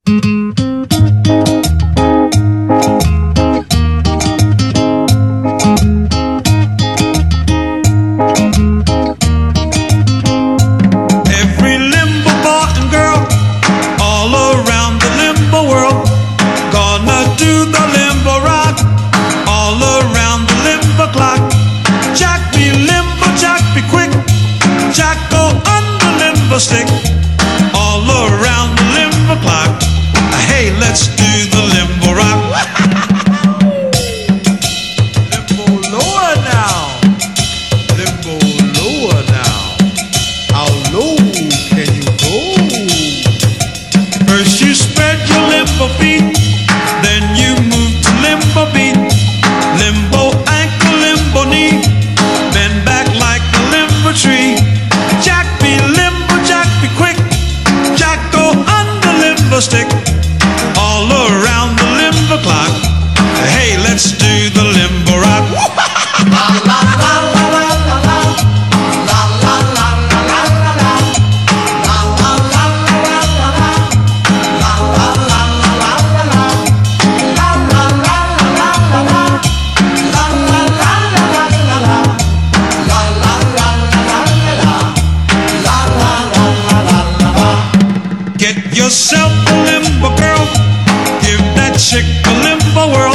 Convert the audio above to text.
Every limbo boy and girl all around the limbo world gonna do the limbo rock all around the limbo clock. Jack be limbo, Jack be quick, Jack go on the limbo stick all around the limbo clock. Hey, let's do the limbo rock. Limbo lower now, limbo lower now. How low can you go? First you spread your limbo feet, then you move to limbo beat. Limbo ankle, limbo knee, bend back like a limbo tree. Jack be limbo, Jack be quick, Jack go on the limbo stick all around the limbo clock. Hey, let's do the limbo rock. La la la la la la la. La la la la la la la. La la la la la la la. La la la la la la la. La la la la la la la. La la la la la la la. La la la la la la la. La la la la la la. Get yourself a limbo girl, give that chick a limbo world.